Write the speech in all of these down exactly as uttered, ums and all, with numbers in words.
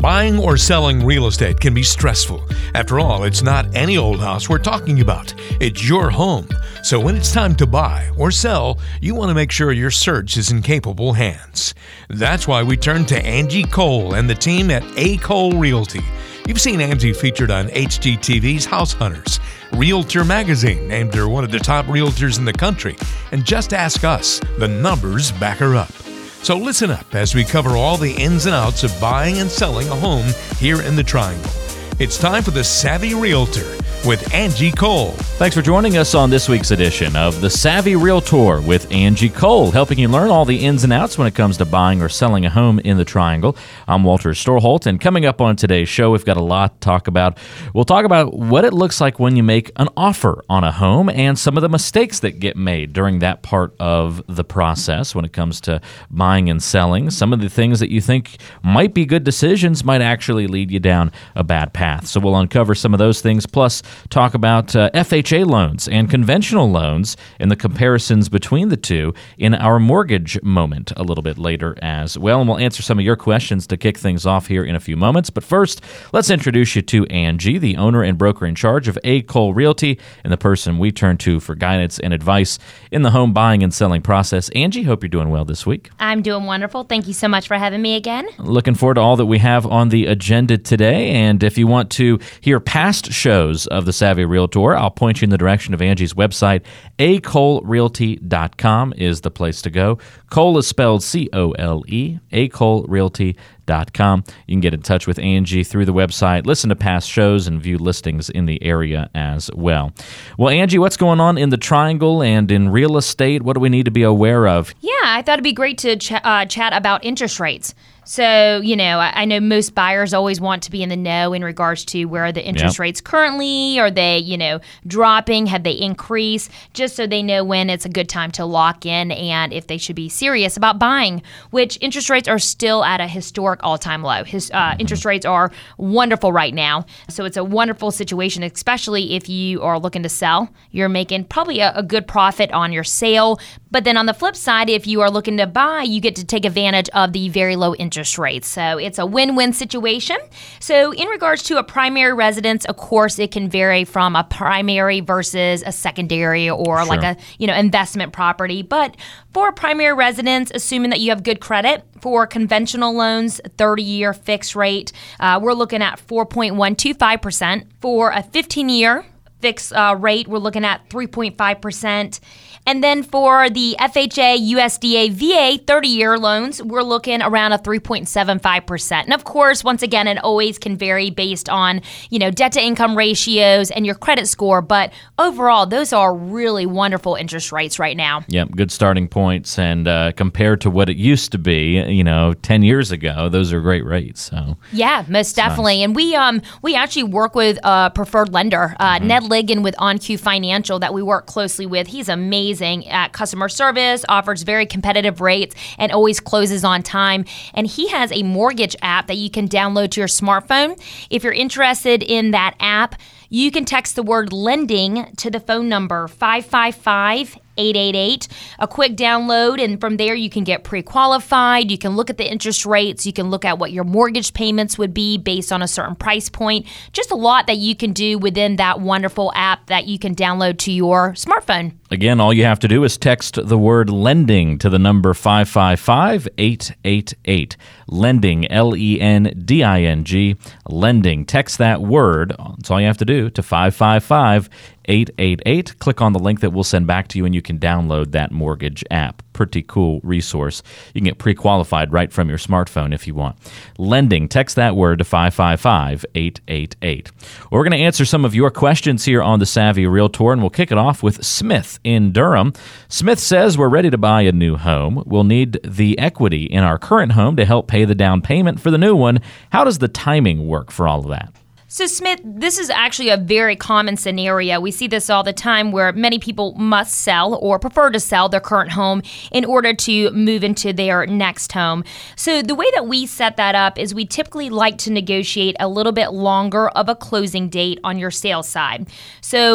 Buying or selling real estate can be stressful. After all, it's not any old house we're talking about. It's your home. So when it's time to buy or sell, you want to make sure your search is in capable hands. That's why we turn to Angie Cole and the team at A. Cole Realty. You've seen Angie featured on H G T V's House Hunters. Realtor Magazine named her one of the top realtors in the country. And just ask us, the numbers back her up. So listen up as we cover all the ins and outs of buying and selling a home here in the Triangle. It's time for the Savvy Realtor with Angie Cole. Thanks for joining us on this week's edition of the Savvy Realtor with Angie Cole, helping you learn all the ins and outs when it comes to buying or selling a home in the Triangle. I'm Walter Storholt, and coming up on today's show, we've got a lot to talk about. We'll talk about what it looks like when you make an offer on a home and some of the mistakes that get made during that part of the process when it comes to buying and selling. Some of the things that you think might be good decisions might actually lead you down a bad path. So we'll uncover some of those things, plus talk about uh, F H A loans and conventional loans and the comparisons between the two in our mortgage moment a little bit later as well. And we'll answer some of your questions to kick things off here in a few moments. But first, let's introduce you to Angie, the owner and broker in charge of A. Cole Realty and the person we turn to for guidance and advice in the home buying and selling process. Angie, hope you're doing well this week. I'm doing wonderful. Thank you so much for having me again. Looking forward to all that we have on the agenda today. And if you want to hear past shows of the Savvy Realtor, I'll point you in the direction of Angie's website. a cole realty dot com is the place to go. Cole is spelled C O L E, a cole realty dot com. You can get in touch with Angie through the website, listen to past shows, and view listings in the area as well. Well, Angie, what's going on in the Triangle and in real estate? What do we need to be aware of? Yeah, I thought it'd be great to ch- uh, chat about interest rates. So, you know, I, I know most buyers always want to be in the know in regards to where are the interest Yep. rates currently. Are they, you know, dropping? Have they increased? Just so they know when it's a good time to lock in and if they should be serious about buying, which interest rates are still at a historic all-time low. His uh, interest rates are wonderful right now. So it's a wonderful situation, especially if you are looking to sell. You're making probably a, a good profit on your sale. But then on the flip side, if you are looking to buy, you get to take advantage of the very low interest rates. So it's a win-win situation. So in regards to a primary residence, of course, it can vary from a primary versus a secondary or Sure. like a, you know, investment property. But for a primary residence, assuming that you have good credit, for conventional loans, thirty-year fixed rate, uh, we're looking at four point one two five percent. For a fifteen-year fixed uh, rate, we're looking at three point five percent. And then for the F H A, U S D A, V A thirty-year loans, we're looking around a three point seven five percent. And of course, once again, it always can vary based on, you know, debt to income ratios and your credit score. But overall, those are really wonderful interest rates right now. Yep, good starting points. And uh, compared to what it used to be, you know, ten years ago, those are great rates. So Yeah, most definitely. nice. And we um we actually work with a preferred lender, uh, Mm-hmm. Ned Ligon with OnQ Financial that we work closely with. He's amazing at customer service, offers very competitive rates, and always closes on time. And he has a mortgage app that you can download to your smartphone. If you're interested in that app, you can text the word lending to the phone number five five five, eight eight eight. A quick download, and from there you can get pre-qualified. You can look at the interest rates. You can look at what your mortgage payments would be based on a certain price point. Just a lot that you can do within that wonderful app that you can download to your smartphone. Again, all you have to do is text the word lending to the number five five five, eight eight eight. Lending, L E N D I N G, lending. Text that word, that's all you have to do, to five five five, eight eight eight. Click on the link that we'll send back to you and you can download that mortgage app. Pretty cool resource. You can get pre-qualified right from your smartphone if you want. Lending, text that word to five five five, eight eight eight. Well, we're going to answer some of your questions here on the Savvy Realtor, and we'll kick it off with Smith in Durham. Smith says, we're ready to buy a new home. We'll need the equity in our current home to help pay the down payment for the new one. How does the timing work for all of that? So, Smith, this is actually a very common scenario. We see this all the time where many people must sell or prefer to sell their current home in order to move into their next home. So the way that we set that up is we typically like to negotiate a little bit longer of a closing date on your sales side. So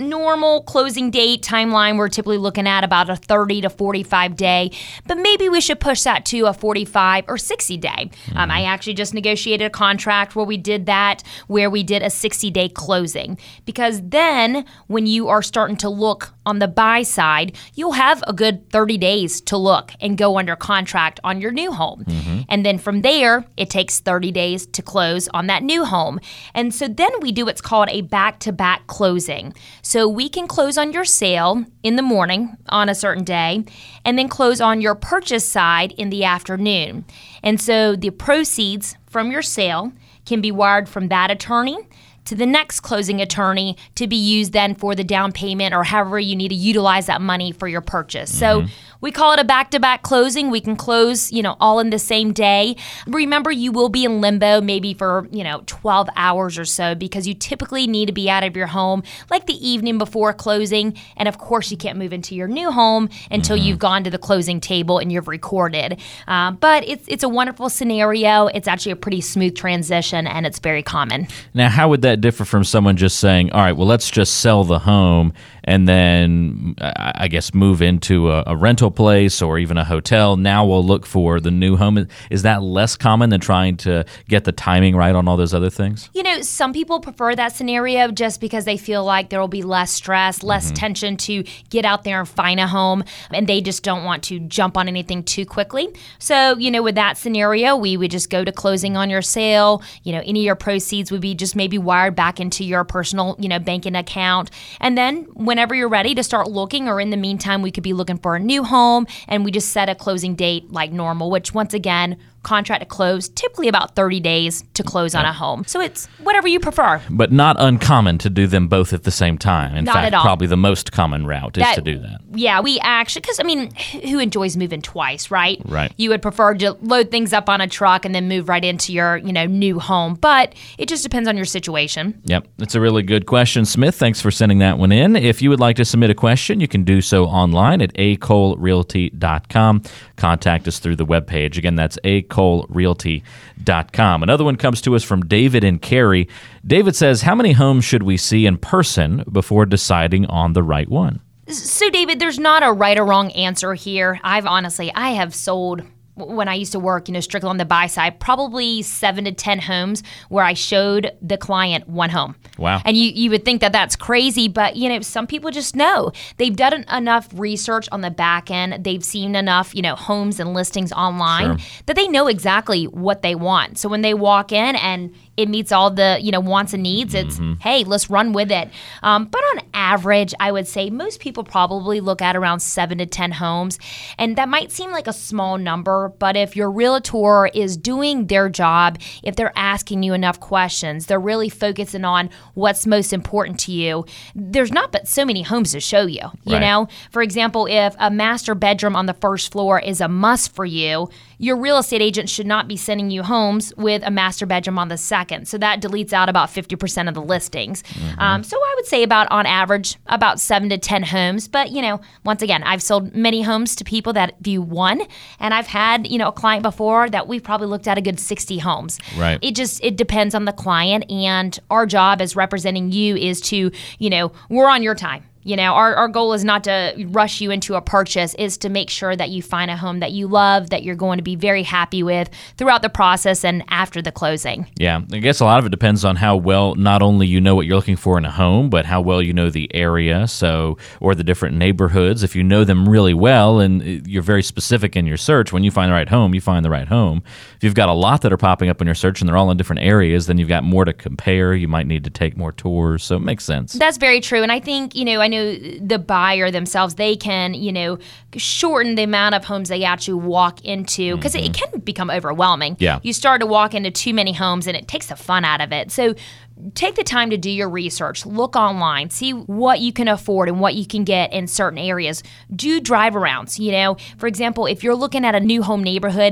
normal closing date timeline, we're typically looking at about a thirty to forty-five day, but maybe we should push that to a forty-five or sixty day. Mm-hmm. Um, I actually just negotiated a contract where we did that, where we did a sixty day closing, because then when you are starting to look on the buy side, you'll have a good thirty days to look and go under contract on your new home. Mm-hmm. And then from there, it takes thirty days to close on that new home. And so then we do what's called a back-to-back closing. So we can close on your sale in the morning on a certain day, and then close on your purchase side in the afternoon. And so the proceeds from your sale can be wired from that attorney to the next closing attorney to be used then for the down payment or however you need to utilize that money for your purchase. Mm-hmm. So we call it a back-to-back closing. We can close, you know, all in the same day. Remember, you will be in limbo maybe for, you know, twelve hours or so, because you typically need to be out of your home like the evening before closing. And of course, you can't move into your new home until mm-hmm. you've gone to the closing table and you've recorded. Uh, but it's it's a wonderful scenario. It's actually a pretty smooth transition, and it's very common. Now, how would that differ from someone just saying, all right, well, let's just sell the home and then I guess move into a, a rental place or even a hotel? Now we'll look for the new home. Is that less common than trying to get the timing right on all those other things? You know, some people prefer that scenario just because they feel like there will be less stress, less mm-hmm. tension to get out there and find a home, and they just don't want to jump on anything too quickly. So, you know, with that scenario, we would just go to closing on your sale. You know, any of your proceeds would be just maybe wired back into your personal, you know, banking account. And then whenever you're ready to start looking, or in the meantime, we could be looking for a new home, and we just set a closing date like normal, which once again, contract to close, typically about thirty days to close on a home. So it's whatever you prefer. But not uncommon to do them both at the same time. In not fact, at all. Probably the most common route is that, to do that. Yeah, we actually, because I mean, who enjoys moving twice, right? Right. You would prefer to load things up on a truck and then move right into your, you know, new home. But it just depends on your situation. Yep, that's a really good question, Smith. Thanks for sending that one in. If you would like to submit a question, you can do so online at a cole realty dot com. Contact us through the webpage. Again, that's a cole realty dot com. Another one comes to us from David and Carrie. David says, how many homes should we see in person before deciding on the right one? So, David, there's not a right or wrong answer here. I've honestly, I have sold, when I used to work, you know, strictly on the buy side, probably seven to ten homes where I showed the client one home. Wow. And you, you would think that that's crazy, but, you know, some people just know. They've done enough research on the back end. They've seen enough, you know, homes and listings online sure. that they know exactly what they want. So when they walk in and it meets all the, you know, wants and needs, it's, mm-hmm. hey, let's run with it. Um, but on average, I would say most people probably look at around seven to ten homes. And that might seem like a small number, but if your realtor is doing their job, if they're asking you enough questions, they're really focusing on what's most important to you, there's not but so many homes to show you, you right. know? For example, if a master bedroom on the first floor is a must for you, your real estate agent should not be sending you homes with a master bedroom on the second. So that deletes out about fifty percent of the listings. Mm-hmm. Um, so I would say about, on average, about seven to ten homes. But, you know, once again, I've sold many homes to people that view one, and I've had, you know, a client before that we've probably looked at a good sixty homes. Right. It just, it depends on the client, and our job as representing you is to, you know, we're on your time. You know, our, our goal is not to rush you into a purchase, is to make sure that you find a home that you love, that you're going to be very happy with throughout the process and after the closing. Yeah, I guess a lot of it depends on how well not only you know what you're looking for in a home, but how well you know the area, so or the different neighborhoods. If you know them really well and you're very specific in your search, when you find the right home, you find the right home. If you've got a lot that are popping up in your search and they're all in different areas, then you've got more to compare. You might need to take more tours, so it makes sense. That's very true, and I think, you know, I know the buyer themselves, they can, you know, shorten the amount of homes they actually walk into, because mm-hmm. it, it can become overwhelming. Yeah. You start to walk into too many homes and it takes the fun out of it. So take the time to do your research. Look online. See what you can afford and what you can get in certain areas. Do drive-arounds. You know, for example, if you're looking at a new home neighborhood,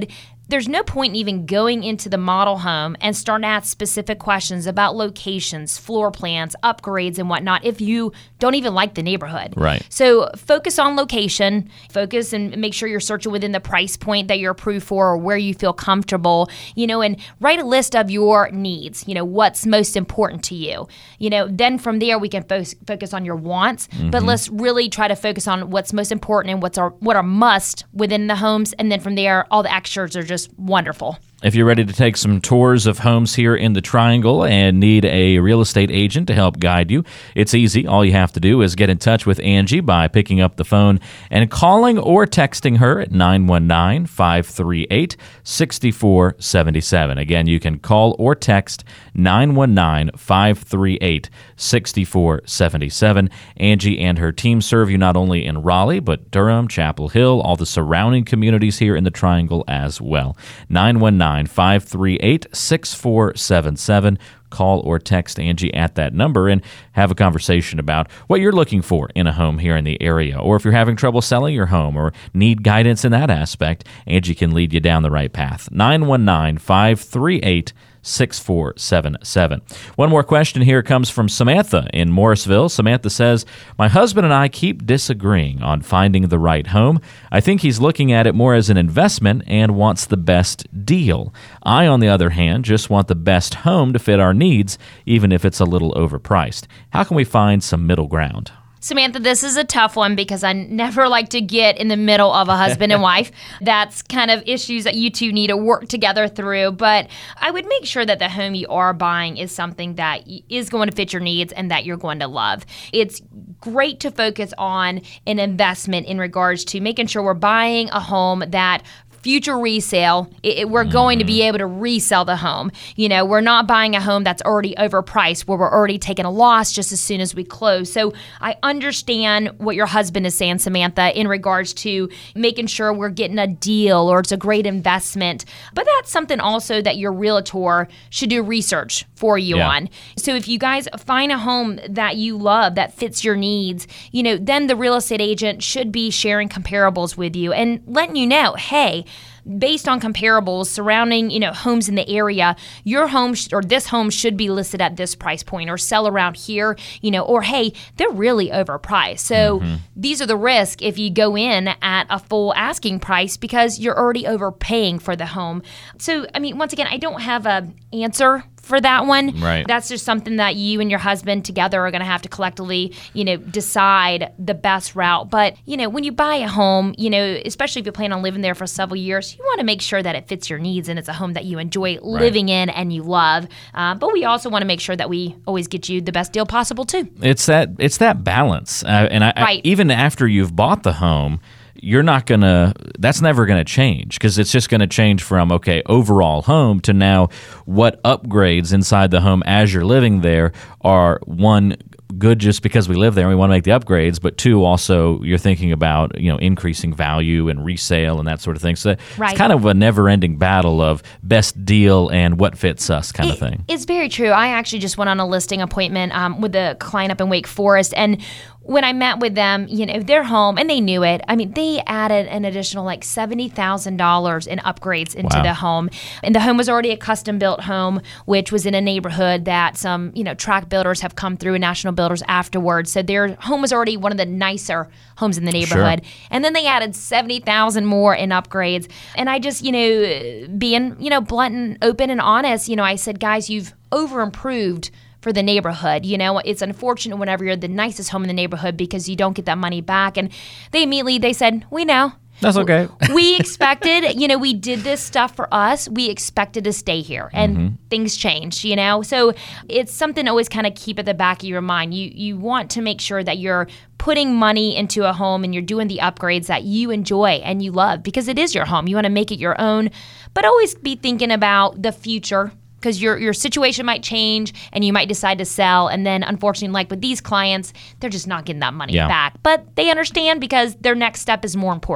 there's no point in even going into the model home and starting to ask specific questions about locations, floor plans, upgrades, and whatnot if you don't even like the neighborhood. Right. So focus on location, focus and make sure you're searching within the price point that you're approved for or where you feel comfortable, you know, and write a list of your needs, you know, what's most important to you. You know, then from there we can fo- focus on your wants, mm-hmm. but let's really try to focus on what's most important and what's our what are must within the homes, and then from there all the extras are just wonderful. If you're ready to take some tours of homes here in the Triangle and need a real estate agent to help guide you, it's easy. All you have to do is get in touch with Angie by picking up the phone and calling or texting her at nine one nine, five three eight, six four seven seven. Again, you can call or text nine one nine, five three eight, six four seven seven. Angie and her team serve you not only in Raleigh, but Durham, Chapel Hill, all the surrounding communities here in the Triangle as well. nine one nine, five three eight, six four seven seven. Call or text Angie at that number and have a conversation about what you're looking for in a home here in the area. Or if you're having trouble selling your home or need guidance in that aspect, Angie can lead you down the right path. nine one nine, five three eight, six four seven seven. One more question here comes from Samantha in Morrisville. Samantha says, my husband and I keep disagreeing on finding the right home. I think he's looking at it more as an investment and wants the best deal. I, on the other hand, just want the best home to fit our needs, even if it's a little overpriced. How can we find some middle ground? Samantha, this is a tough one because I never like to get in the middle of a husband and wife. That's kind of issues that you two need to work together through. But I would make sure that the home you are buying is something that is going to fit your needs and that you're going to love. It's great to focus on an investment in regards to making sure we're buying a home that future resale, it, it, we're mm-hmm. going to be able to resell the home. You know, we're not buying a home that's already overpriced where we're already taking a loss just as soon as we close. So I understand what your husband is saying, Samantha, in regards to making sure we're getting a deal or it's a great investment. But that's something also that your realtor should do research for you yeah. on. So if you guys find a home that you love that fits your needs, you know, then the real estate agent should be sharing comparables with you and letting you know, hey, based on comparables surrounding, you know, homes in the area, your home sh- or this home should be listed at this price point or sell around here, you know, or hey, they're really overpriced. So mm-hmm. these are the risks if you go in at a full asking price because you're already overpaying for the home. So, I mean, once again, I don't have an answer for that one. Right. That's just something that you and your husband together are going to have to collectively, you know, decide the best route. But, you know, when you buy a home, you know, especially if you plan on living there for several years, you want to make sure that it fits your needs and it's a home that you enjoy living right. in and you love. Uh, but we also want to make sure that we always get you the best deal possible too. It's that it's that balance. Uh, and I, right. I, even after you've bought the home, you're not going to, that's never going to change because it's just going to change from, okay, overall home to now what upgrades inside the home as you're living there are, one, good just because we live there and we want to make the upgrades, but two, also you're thinking about, you know, increasing value and resale and that sort of thing. So right. it's kind of a never-ending battle of best deal and what fits us kind it, of thing. It's very true. I actually just went on a listing appointment um, with a client up in Wake Forest, and when I met with them, you know, their home, and they knew it. I mean, they added an additional like seventy thousand dollars in upgrades into wow. the home. And the home was already a custom-built home, which was in a neighborhood that some, you know, track builders have come through and national builders afterwards. So their home was already one of the nicer homes in the neighborhood. Sure. And then they added seventy thousand dollars more in upgrades. And I just, you know, being, you know, blunt and open and honest, you know, I said, guys, you've over-improved for the neighborhood. You know, it's unfortunate whenever you're the nicest home in the neighborhood because you don't get that money back. And they immediately, they said, we know. That's okay. We expected, you know, we did this stuff for us. We expected to stay here, and mm-hmm. things changed, you know? So it's something to always kind of keep at the back of your mind. You you want to make sure that you're putting money into a home and you're doing the upgrades that you enjoy and you love because it is your home. You want to make it your own, but always be thinking about the future, because your your situation might change and you might decide to sell. And then unfortunately, like with these clients, they're just not getting that money yeah. back. But they understand because their next step is more important.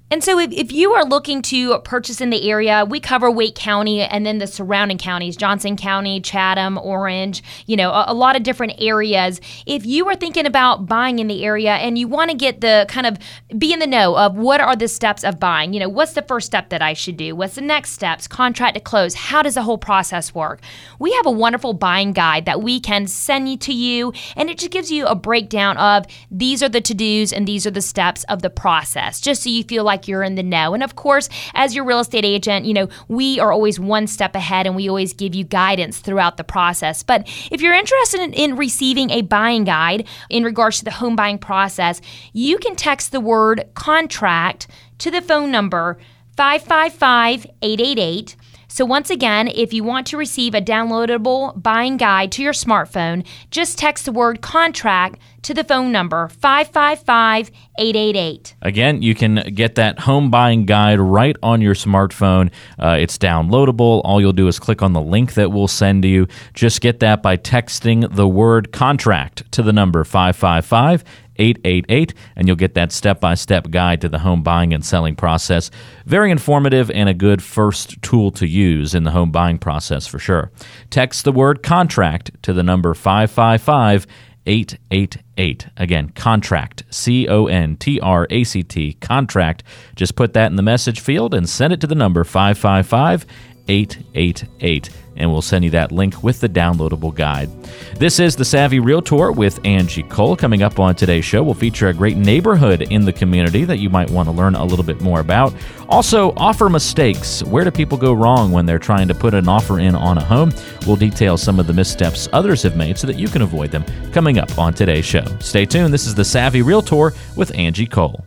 And so if, if you are looking to purchase in the area, we cover Wake County and then the surrounding counties, Johnson County, Chatham, Orange, you know, a, a lot of different areas. If you are thinking about buying in the area and you want to get the kind of be in the know of what are the steps of buying, you know, what's the first step that I should do? What's the next steps? Contract to close. How does the whole process work? We have a wonderful buying guide that we can send you to you, and it just gives you a breakdown of these are the to-dos and these are the steps of the process, just so you feel like you're in the know. And of course, as your real estate agent, you know, we are always one step ahead and we always give you guidance throughout the process. But if you're interested in, in receiving a buying guide in regards to the home buying process, you can text the word contract to the phone number five five five, eight eight eight. So once again, if you want to receive a downloadable buying guide to your smartphone, just text the word contract to the phone number five five five, eight eight eight. Again, you can get that home buying guide right on your smartphone. Uh, it's downloadable. All you'll do is click on the link that we'll send you. Just get that by texting the word contract to the number five five five, eight eight eight, and you'll get that step-by-step guide to the home buying and selling process. Very informative and a good first tool to use in the home buying process for sure. Text the word contract to the number five five five, eight eight eight. Again, contract, C O N T R A C T, contract. Just put that in the message field and send it to the number five five five, eight eight eight, and we'll send you that link with the downloadable guide. This is The Savvy Realtor with Angie Cole. Coming up on today's show, we'll feature a great neighborhood in the community that you might want to learn a little bit more about. Also, offer mistakes. Where do people go wrong when they're trying to put an offer in on a home? We'll detail some of the missteps others have made so that you can avoid them coming up on today's show. Stay tuned. This is The Savvy Realtor with Angie Cole.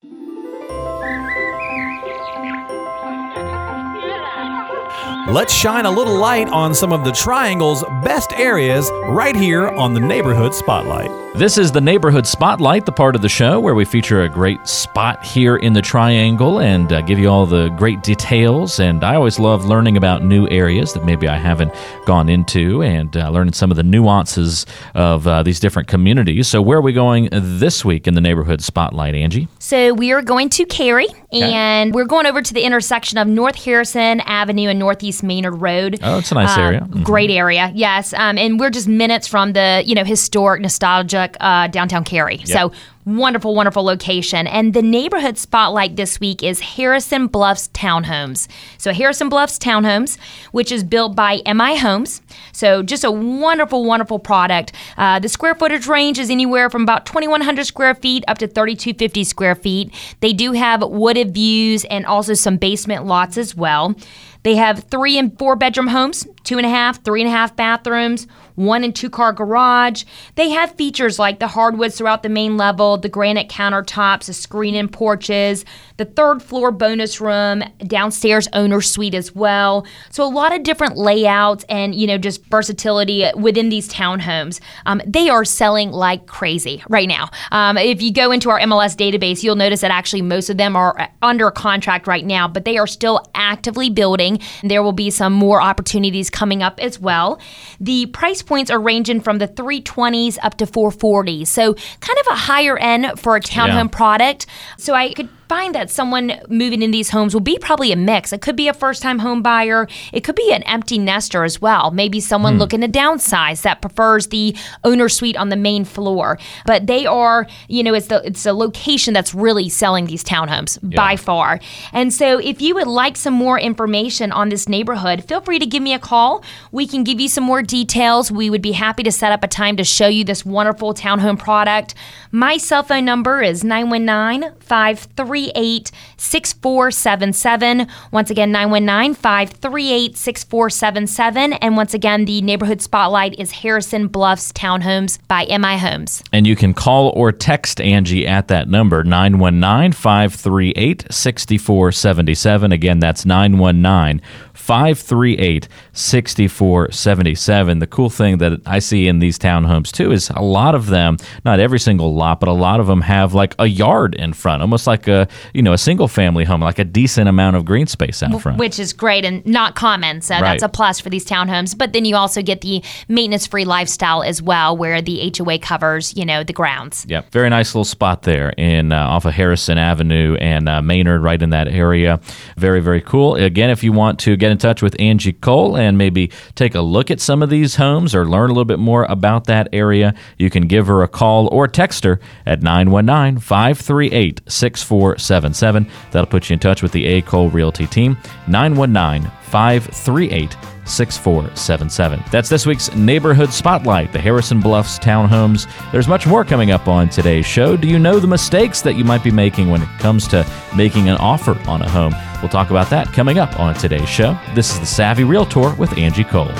Let's shine a little light on some of the Triangle's best areas right here on the Neighborhood Spotlight. This is the Neighborhood Spotlight, the part of the show where we feature a great spot here in the Triangle and uh, give you all the great details. And I always love learning about new areas that maybe I haven't gone into and uh, learning some of the nuances of uh, these different communities. So where are we going this week in the Neighborhood Spotlight, Angie? So we are going to Cary, okay. and we're going over to the intersection of North Harrison Avenue and Northeast Maynard Road. Oh, it's a nice uh, area. Mm-hmm. Great area, yes. Um, and we're just minutes from the, you know, historic, nostalgic uh, downtown Cary. Yep. So wonderful, wonderful location. And the neighborhood spotlight this week is Harrison Bluffs Townhomes. So Harrison Bluffs Townhomes, which is built by M I Homes. So just a wonderful, wonderful product. Uh, the square footage range is anywhere from about twenty-one hundred square feet up to thirty-two fifty square feet. They do have wooded views and also some basement lots as well. They have three and four bedroom homes, two and a half, three and a half bathrooms, one and two car garage. They have features like the hardwoods throughout the main level, the granite countertops, the screen-in porches, the third floor bonus room, downstairs owner suite as well. So a lot of different layouts and, you know, just versatility within these townhomes. Um, they are selling like crazy right now. Um, if you go into our M L S database, you'll notice that actually most of them are under contract right now, but they are still actively building. There will be some more opportunities coming up as well. The price points are ranging from the three twenties up to four forties. So kind of a higher end for a townhome yeah. product. So I could find that someone moving in these homes will be probably a mix. It could be a first-time home buyer. It could be an empty nester as well. Maybe someone hmm. looking to downsize that prefers the owner suite on the main floor. But they are, you know, it's the it's a location that's really selling these townhomes yeah. by far. And so if you would like some more information on this neighborhood, feel free to give me a call. We can give you some more details. We would be happy to set up a time to show you this wonderful townhome product. My cell phone number is nine one nine, five three eight, six four seven seven. Once again, nine one nine, five three eight, six four seven seven. And once again, the neighborhood spotlight is Harrison Bluffs Townhomes by M I Homes. And you can call or text Angie at that number, nine one nine, five three eight, six four seven seven. Again, that's nine one nine, five three eight, six four seven seven. The cool thing that I see in these townhomes too is a lot of them, not every single lot, but a lot of them have like a yard in front, almost like a you know, a single family home, like a decent amount of green space out front. Which is great and not common, so Right. that's a plus for these townhomes. But then you also get the maintenance-free lifestyle as well, where the H O A covers, you know, the grounds. Yep, very nice little spot there in uh, off of Harrison Avenue and uh, Maynard, right in that area. Very, very cool. Again, if you want to get in touch with Angie Cole and maybe take a look at some of these homes or learn a little bit more about that area, you can give her a call or text her at nine one nine, five three eight, six four seven seven. That'll put you in touch with the A. Cole Realty team. nine one nine, five three eight, six four seven seven. That's this week's Neighborhood Spotlight, the Harrison Bluffs townhomes. There's much more coming up on today's show. Do you know the mistakes that you might be making when it comes to making an offer on a home? We'll talk about that coming up on today's show. This is the Savvy Realtor with Angie Cole.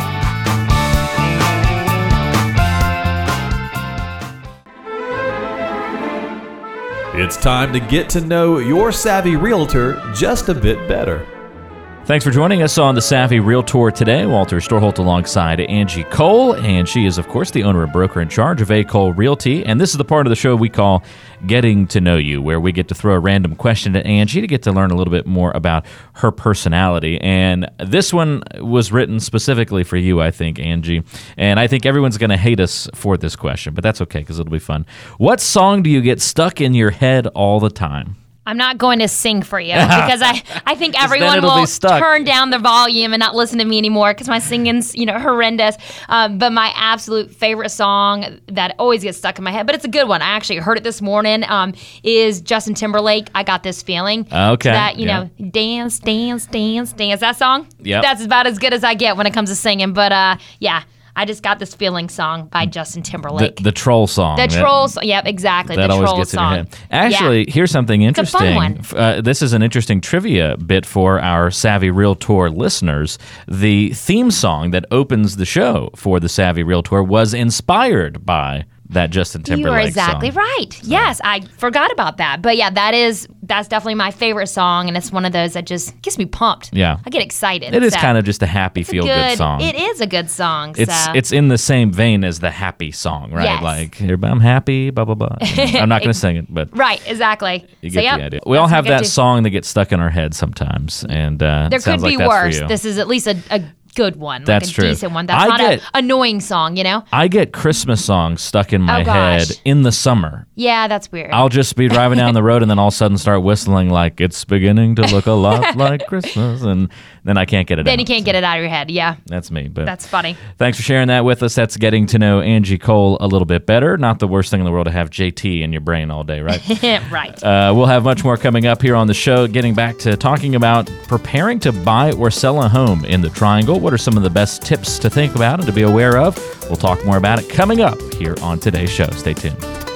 It's time to get to know your Savvy Realtor just a bit better. Thanks for joining us on the Savvy Realtor today. Walter Storholt alongside Angie Cole, and she is, of course, the owner and broker in charge of A. Cole Realty. And this is the part of the show we call Getting to Know You, where we get to throw a random question at Angie to get to learn a little bit more about her personality. And this one was written specifically for you, I think, Angie. And I think everyone's going to hate us for this question, but that's okay because it'll be fun. What song do you get stuck in your head all the time? I'm not going to sing for you because I, I think everyone it'll be will stuck. turn down the volume and not listen to me anymore because my singing's, you know, horrendous. Um, but my absolute favorite song that always gets stuck in my head, but it's a good one. I actually heard it this morning, um, is Justin Timberlake, I Got This Feeling. Okay. That, you Yeah. know, dance, dance, dance, dance. That song? Yep. That's about as good as I get when it comes to singing. But uh, yeah, I Just Got This Feeling song by Justin The, Timberlake. the troll song. The That- troll song. Yep, exactly. That the always troll gets song. in your head. Actually, Yeah. here's something It's a fun interesting. one. F- Uh, this is an interesting trivia bit for our Savvy Realtor listeners. The theme song that opens the show for the Savvy Realtor was inspired by that Justin Timberlake You are exactly song. right. Yes, I forgot about that. But yeah, that is that's definitely my favorite song, and it's one of those that just gets me pumped. Yeah. I get excited. It is so. kind of just a happy, It's a feel-good song. It is a good song. It's so. it's in the same vein as the happy song, right? Yes. Like, I'm happy, blah, blah, blah. I'm not going to sing it, but right, exactly. you so, get yep, the idea. We that's all a have good that too. song that gets stuck in our head sometimes, and uh, There it sounds could be like that's worse. for you. This is at least a, a good one. That's like a true. decent one. That's I not get- an annoying song, you know? I get Christmas songs stuck in my Oh, gosh. head in the summer. Yeah, that's weird. I'll just be driving down the road and then all of a sudden start whistling like it's beginning to look a lot like Christmas, and then I can't get it then out. you can't get it out of your head. Yeah, That's me. But that's funny. thanks for sharing that with us. That's getting to know Angie Cole a little bit better. Not the worst thing in the world to have J T in your brain all day, right? right. Uh, we'll have much more coming up here on the show, getting back to talking about preparing to buy or sell a home in the Triangle. What are some of the best tips to think about and to be aware of? We'll talk more about it coming up here on today's show. Stay tuned.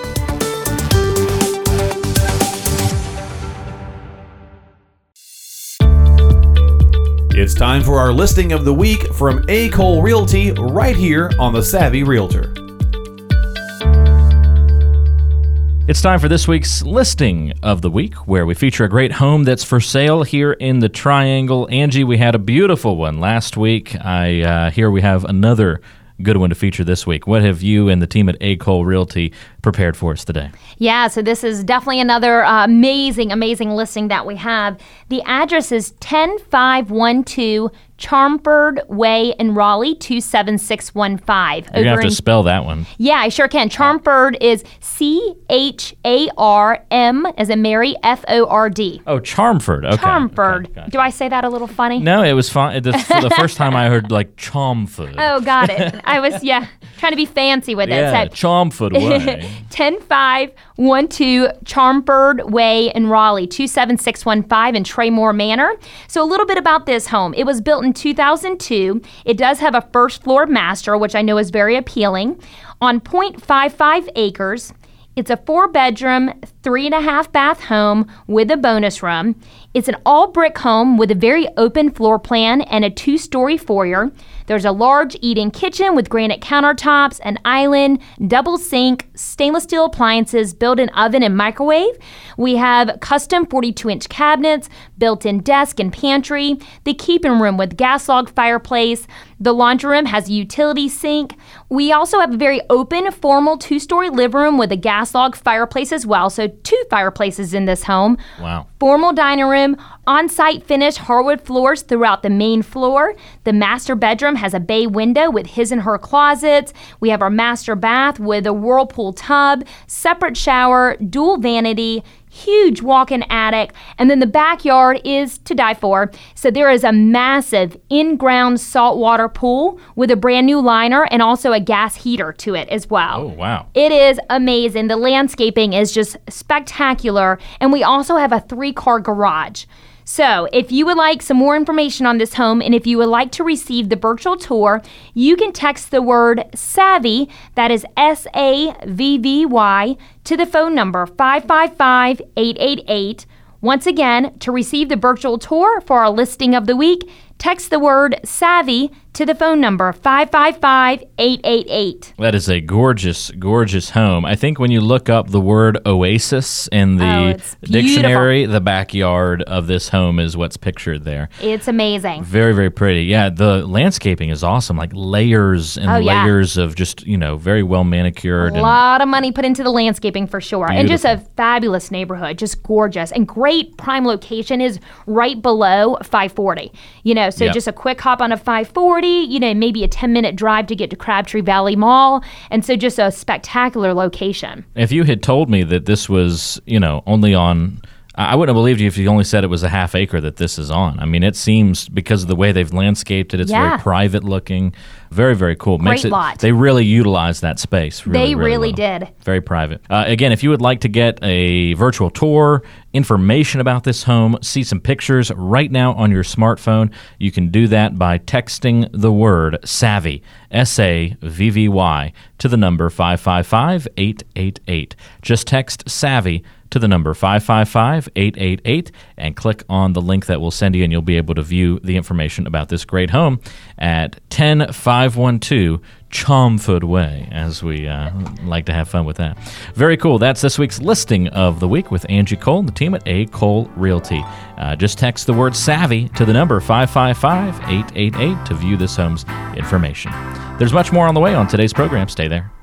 It's time for our listing of the week from A. Cole Realty right here on the Savvy Realtor. It's time for this week's listing of the week, where we feature a great home that's for sale here in the Triangle. Angie, we had a beautiful one last week. I uh, here we have another good one to feature this week. What have you and the team at A. Cole Realty prepared for us today? Yeah, so this is definitely another uh, amazing, amazing listing that we have. The address is ten five one two Charmford Way in Raleigh, two seven six one five. You're going to have to spell that one. Yeah, I sure can. Charmford is C H A R M as in Mary, F O R D. Oh, Charmford. Okay. Charmford. Okay, gotcha. Do I say that a little funny? No, it was fine. The, for the first time I heard like Charmford. Oh, got it. I was, yeah, trying to be fancy with it. yeah, So, Charmford Way. ten five one two Charmford Way in Raleigh, two seven six one five in Traymore Manor. So a little bit about this home. It was built in two thousand two. It does have a first floor master, which I know is very appealing, on zero point five five acres. It's a four bedroom, three and a half bath home with a bonus room. It's an all-brick home with a very open floor plan and a two-story foyer. There's a large eat-in kitchen with granite countertops, an island, double sink, stainless steel appliances, built-in oven and microwave. We have custom forty-two inch cabinets, built-in desk and pantry, the keeping room with gas log fireplace. The laundry room has a utility sink. We also have a very open, formal two-story living room with a gas log fireplace as well, so two fireplaces in this home. Wow. Formal dining room, on-site finished hardwood floors throughout the main floor. The master bedroom has a bay window with his and her closets. We have our master bath with a whirlpool tub, separate shower, dual vanity, huge walk-in attic, and then the backyard is to die for. So there is a massive in-ground saltwater pool with a brand new liner and also a gas heater to it as well. Oh, wow. It is amazing. The landscaping is just spectacular, and we also have a three-car garage. So if you would like some more information on this home and if you would like to receive the virtual tour, you can text the word SAVVY, that is S A V V Y, to the phone number five five five, eight eight eight. Once again, to receive the virtual tour for our listing of the week, text the word SAVVY to the phone number five five five, eight eight eight. That is a gorgeous, gorgeous home. I think when you look up the word oasis in the Oh, it's dictionary, the backyard of this home is what's pictured there. It's amazing. Very, very pretty. Yeah, the landscaping is awesome, like layers and Oh, yeah. layers of just, you know, very well manicured. A and lot of money put into the landscaping for sure. And just a Beautiful. fabulous neighborhood, just gorgeous. And great prime location is right below five forty. You know, so Yep. just a quick hop on a five forty, you know, maybe a ten minute drive to get to Crabtree Valley Mall. And so just a spectacular location. If you had told me that this was, you know, only on, I wouldn't have believed you if you only said it was a half acre that this is on. I mean, it seems, because of the way they've landscaped it, it's Yeah. very private looking, very, very cool. Makes Great it, lot. They really utilize that space. Really, They really well. did. Very private. Uh, again, if you would like to get a virtual tour, information about this home, see some pictures right now on your smartphone, you can do that by texting the word SAVVY, S A V V Y, to the number five five five, eight eight eight. Just text SAVVY to the number five five five, eight eight eight and click on the link that will send you, and you'll be able to view the information about this great home at ten five twelve Chalmford Way, as we uh, like to have fun with that. Very cool. That's this week's listing of the week with Angie Cole and the team at A. Cole Realty. Uh, just text the word SAVVY to the number five five five, eight eight eight to view this home's information. There's much more on the way on today's program. Stay there.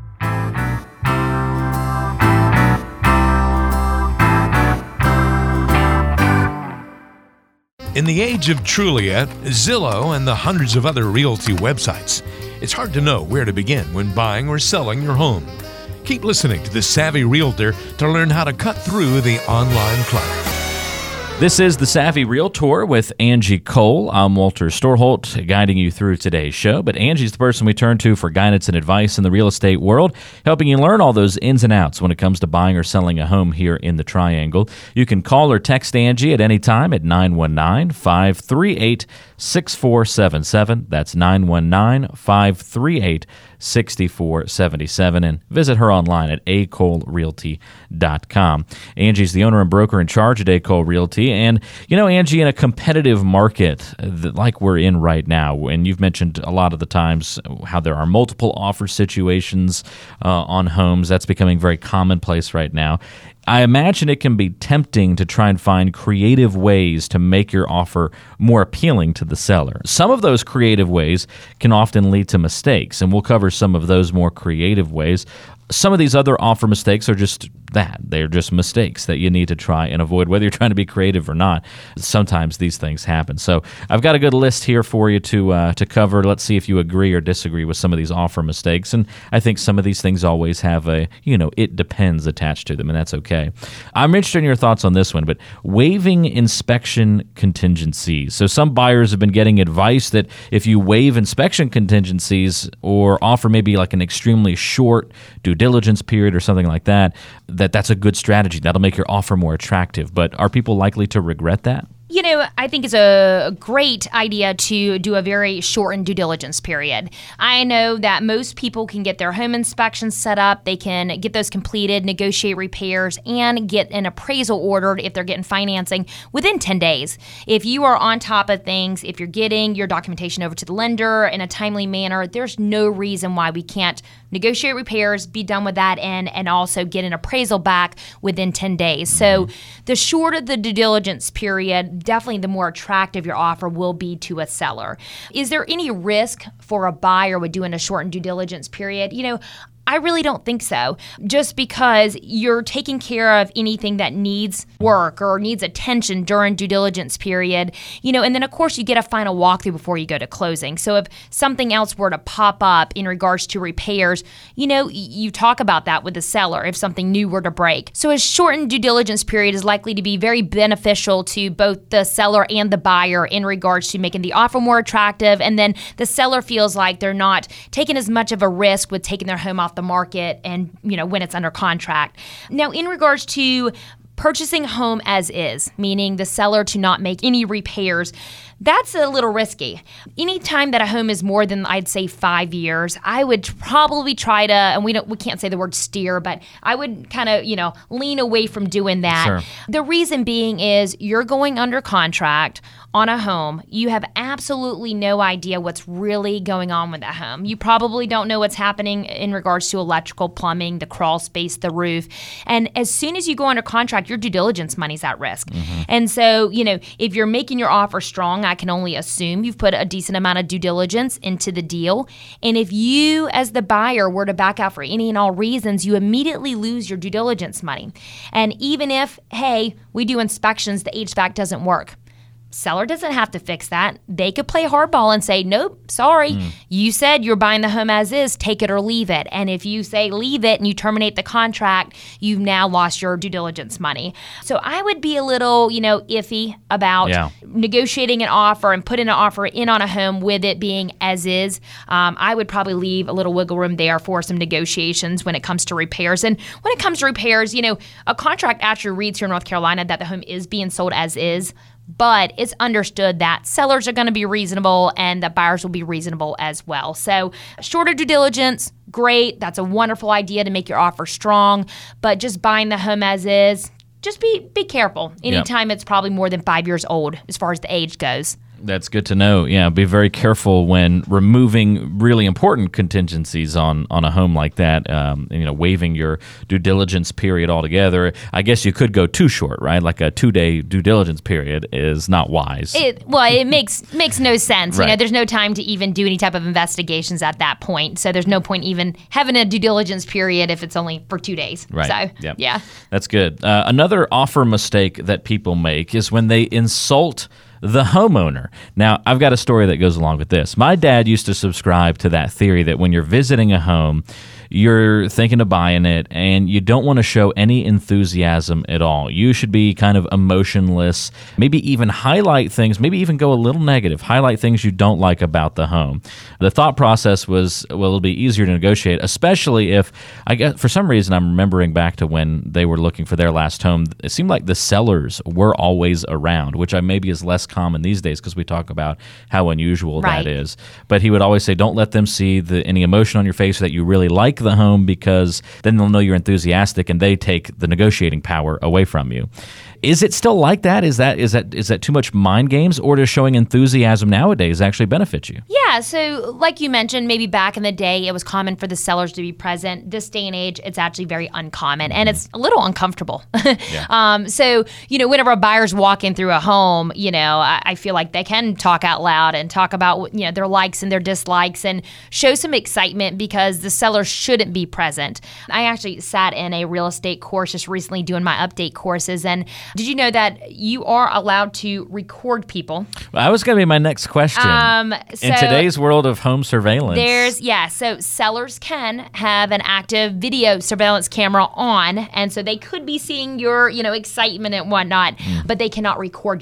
In the age of Trulia, Zillow, and the hundreds of other realty websites, it's hard to know where to begin when buying or selling your home. Keep listening to The Savvy Realtor to learn how to cut through the online clutter. This is the Savvy Realtor with Angie Cole. I'm Walter Storholt, guiding you through today's show. But Angie's the person we turn to for guidance and advice in the real estate world, helping you learn all those ins and outs when it comes to buying or selling a home here in the Triangle. You can call or text Angie at any time at nine one nine, five three eight, six four seven seven. That's nine one nine, five three eight, six four seven seven. And visit her online at a cole realty dot com. Angie's the owner and broker in charge at A. Cole Realty. And, you know, Angie, in a competitive market that, like we're in right now, and you've mentioned a lot of the times how there are multiple offer situations uh, on homes, that's becoming very commonplace right now. I imagine it can be tempting to try and find creative ways to make your offer more appealing to the seller. Some of those creative ways can often lead to mistakes, and we'll cover some of those more creative ways. Some of these other offer mistakes are just that. They're just mistakes that you need to try and avoid, whether you're trying to be creative or not. Sometimes these things happen. So I've got a good list here for you to uh, to cover. Let's see if you agree or disagree with some of these offer mistakes. And I think some of these things always have a, you know, it depends attached to them, and that's okay. I'm interested in your thoughts on this one, but waiving inspection contingencies. So some buyers have been getting advice that if you waive inspection contingencies or offer maybe like an extremely short due diligence period or something like that, that that's a good strategy. That'll make your offer more attractive. But are people likely to regret that? You know, I think it's a great idea to do a very shortened due diligence period. I know that most people can get their home inspections set up, they can get those completed, negotiate repairs, and get an appraisal ordered if they're getting financing within ten days. If you are on top of things, if you're getting your documentation over to the lender in a timely manner, there's no reason why we can't negotiate repairs, be done with that end, and also get an appraisal back within ten days. So the shorter the due diligence period, definitely the more attractive your offer will be to a seller. Is there any risk for a buyer with doing a shortened due diligence period? You know, I really don't think so. Just because you're taking care of anything that needs work or needs attention during due diligence period, you know, and then of course you get a final walkthrough before you go to closing. So if something else were to pop up in regards to repairs, you know, you talk about that with the seller if something new were to break. So a shortened due diligence period is likely to be very beneficial to both the seller and the buyer in regards to making the offer more attractive. And then the seller feels like they're not taking as much of a risk with taking their home off the market and, you know, when it's under contract. Now, in regards to purchasing a home as is, meaning the seller to not make any repairs, that's a little risky. Anytime that a home is more than, I'd say, five years, I would probably try to, and we don't, we can't say the word steer, but I would kind of, you know, lean away from doing that. Sure. The reason being is you're going under contract on a home. You have absolutely no idea what's really going on with that home. You probably don't know what's happening in regards to electrical, plumbing, the crawl space, the roof. And as soon as you go under contract, your due diligence money's at risk. Mm-hmm. And so, you know, if you're making your offer strong, I can only assume you've put a decent amount of due diligence into the deal. And if you, as the buyer, were to back out for any and all reasons, you immediately lose your due diligence money. And even if, hey, we do inspections, the H V A C doesn't work. Seller doesn't have to fix that. They could play hardball and say, nope, sorry. Mm. You said you're buying the home as is, take it or leave it. And if you say leave it and you terminate the contract, you've now lost your due diligence money. So I would be a little, you know, iffy about yeah. negotiating an offer and putting an offer in on a home with it being as is. Um, I would probably leave a little wiggle room there for some negotiations when it comes to repairs. And when it comes to repairs, you know, a contract actually reads here in North Carolina that the home is being sold as is. But it's understood that sellers are going to be reasonable and that buyers will be reasonable as well. So shorter due diligence, great. That's a wonderful idea to make your offer strong. But just buying the home as is, just be be careful. Anytime yep. it's probably more than five years old as far as the age goes. That's good to know. Yeah, be very careful when removing really important contingencies on, on a home like that. Um, and, you know, waiving your due diligence period altogether. I guess you could go too short, right? Like a two-day due diligence period is not wise. It, well, it makes makes no sense. Right. You know, there's no time to even do any type of investigations at that point. So there's no point even having a due diligence period if it's only for two days. Right. So yep. yeah, that's good. Uh, another offer mistake that people make is when they insult the homeowner. Now, I've got a story that goes along with this. My dad used to subscribe to that theory that when you're visiting a home, you're thinking of buying it and you don't want to show any enthusiasm at all. You should be kind of emotionless, maybe even highlight things, maybe even go a little negative, highlight things you don't like about the home. The thought process was, well, it'll be easier to negotiate, especially if, I guess, for some reason, I'm remembering back to when they were looking for their last home. It seemed like the sellers were always around, which I maybe is less common these days because we talk about how unusual right. that is. But he would always say, don't let them see the, any emotion on your face that you really like the home, because then they'll know you're enthusiastic and they take the negotiating power away from you. Is it still like that? Is that is that is that too much mind games, or does showing enthusiasm nowadays actually benefit you? Yeah, so like you mentioned, maybe back in the day it was common for the sellers to be present. This day and age, it's actually very uncommon, and it's a little uncomfortable. yeah. um, so, you know, whenever a buyer's walking through a home, you know, I, I feel like they can talk out loud and talk about, you know, their likes and their dislikes and show some excitement because the seller shouldn't be present. I actually sat in a real estate course just recently doing my update courses, and did you know that you are allowed to record people? Well, that was going to be my next question. Um, so in today's world of home surveillance. There's, yeah, so sellers can have an active video surveillance camera on, and so they could be seeing your, you know, excitement and whatnot, mm. but they cannot record you.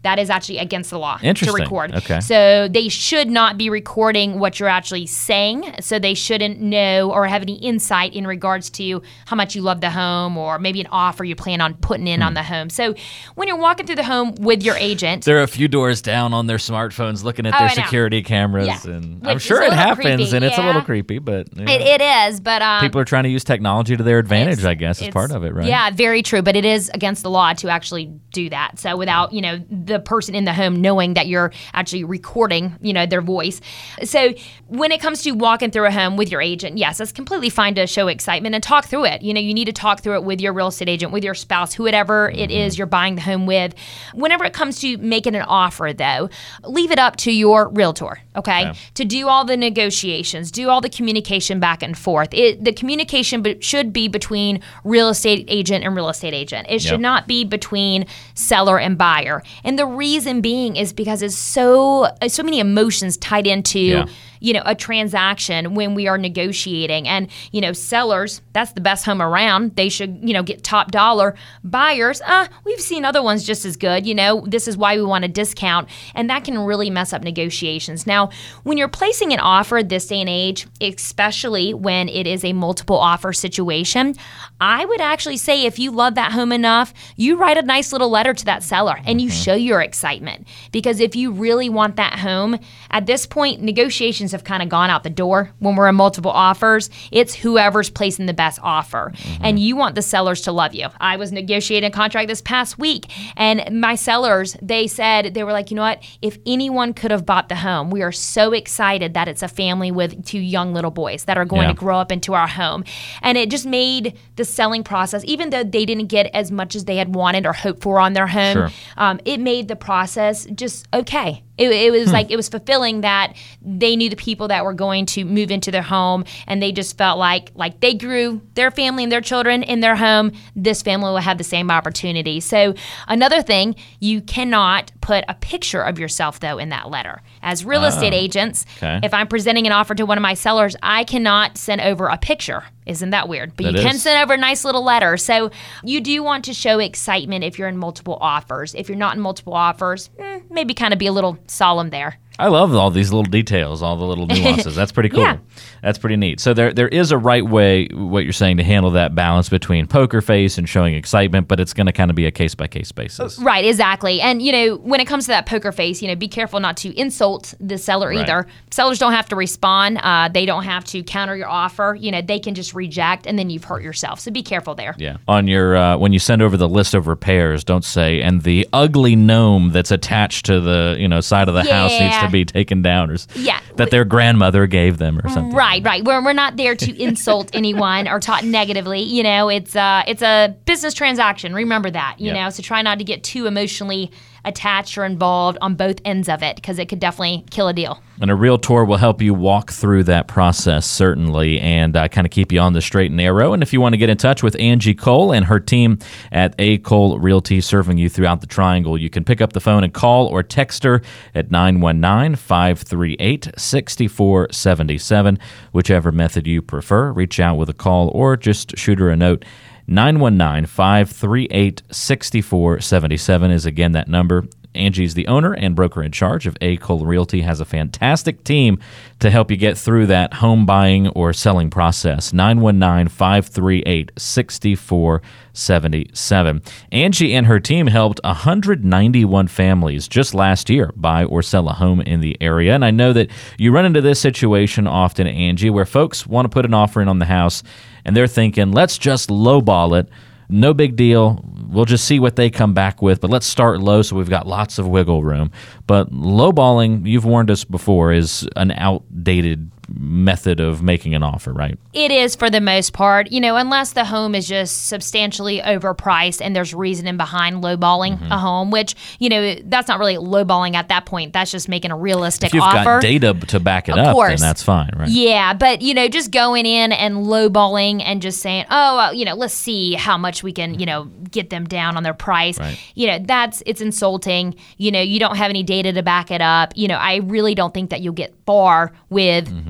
that is actually against the law to Interesting. record. Okay. So they should not be recording what you're actually saying. So they shouldn't know or have any insight in regards to how much you love the home or maybe an offer you plan on putting in Hmm. on the home. So when you're walking through the home with your agent, They're a few doors down on their smartphones looking at Oh, their I know. security cameras, Yeah. and Which I'm is sure a it little happens, creepy, and it's a yeah. little creepy, but you know, it, it is. But um, people are trying to use technology to their advantage, It's- I guess, as it's- part of it, right? Yeah, very true. But it is against the law to actually do that. So without, you know, the person in the home knowing that you're actually recording, you know, their voice. So when it comes to walking through a home with your agent, yes, it's completely fine to show excitement and talk through it. You know, you need to talk through it with your real estate agent, with your spouse, whoever it is you're buying the home with. Whenever it comes to making an offer, though, leave it up to your realtor, okay, Okay. to do all the negotiations, do all the communication back and forth. It, the communication be- should be between real estate agent and real estate agent. It should Yep. not be between seller and buyer. And the reason being is because it's so so many emotions tied into Yeah. you know, a transaction when we are negotiating. And, you know, sellers, that's the best home around. They should, you know, get top dollar. Buyers, uh, we've seen other ones just as good. You know, this is why we want a discount. And that can really mess up negotiations. Now, when you're placing an offer this day and age, especially when it is a multiple offer situation, I would actually say if you love that home enough, you write a nice little letter to that seller and you show your excitement. Because if you really want that home, at this point, negotiations have kind of gone out the door when we're in multiple offers. It's whoever's placing the best offer. Mm-hmm. And you want the sellers to love you. I was negotiating a contract this past week, and my sellers, they said, they were like, you know what? If anyone could have bought the home, we are so excited that it's a family with two young little boys that are going Yeah. to grow up into our home. And it just made the selling process, even though they didn't get as much as they had wanted or hoped for on their home, Sure. um, it made the process just okay. It, it was like it was fulfilling that they knew the people that were going to move into their home, and they just felt like like they grew their family and their children in their home. This family will have the same opportunity. So another thing, you cannot put a picture of yourself though in that letter. As real estate agents, okay. if I'm presenting an offer to one of my sellers, I cannot send over a picture. Isn't that weird? But That you can is. send over a nice little letter. So you do want to show excitement if you're in multiple offers. If you're not in multiple offers, eh, maybe kind of be a little solemn there. I love all these little details, all the little nuances. That's pretty cool. Yeah. That's pretty neat. So there there is a right way, what you're saying, to handle that balance between poker face and showing excitement, but it's going to kind of be a case-by-case basis. Right, exactly. And, you know, when it comes to that poker face, you know, be careful not to insult the seller Right. either. Sellers don't have to respond. Uh, they don't have to counter your offer. You know, they can just reject, and then you've hurt yourself. So be careful there. Yeah. On your uh, when you send over the list of repairs, don't say, and the ugly gnome that's attached to the you know side of the house needs Yeah. to be taken down, or s- Yeah. that their grandmother gave them, or something. Right, right. We're, we're not there to insult anyone or talk negatively. You know, it's uh, it's a business transaction. Remember that, you Yep. know, so try not to get too emotionally attached or involved on both ends of it, because it could definitely kill a deal. And a realtor will help you walk through that process, certainly, and uh, kind of keep you on the straight and narrow. And if you want to get in touch with Angie Cole and her team at A. Cole Realty, serving you throughout the Triangle, you can pick up the phone and call or text her at nine one nine, five three eight, six four seven seven, whichever method you prefer. Reach out with a call or just shoot her a note. nine one nine, five three eight, six four seven seven is again that number. Angie's the owner and broker in charge of A. Cole Realty, has a fantastic team to help you get through that home buying or selling process. nine one nine, five three eight, six four seven seven. Angie and her team helped one hundred ninety-one families just last year buy or sell a home in the area. And I know that you run into this situation often, Angie, where folks want to put an offer in on the house and they're thinking, let's just lowball it. No big deal. We'll just see what they come back with, but let's start low so we've got lots of wiggle room. But lowballing, you've warned us before, is an outdated method of making an offer, right? It is for the most part, you know, unless the home is just substantially overpriced and there's reasoning behind lowballing Mm-hmm. a home, which, you know, that's not really lowballing at that point. That's just making a realistic If you've offer. got data to back it Of up, course. then that's fine, right? Yeah, but, you know, just going in and lowballing and just saying, oh, well, you know, let's see how much we can, you know, get them down on their price. Right. You know, that's, it's insulting. You know, you don't have any data to back it up. You know, I really don't think that you'll get far with, Mm-hmm.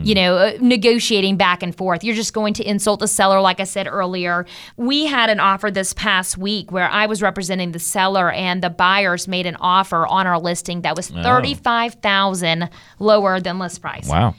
you know, uh, negotiating back and forth. You're just going to insult the seller, like I said earlier. We had an offer this past week where I was representing the seller, and the buyers made an offer on our listing that was thirty-five thousand dollars lower than list price. Wow.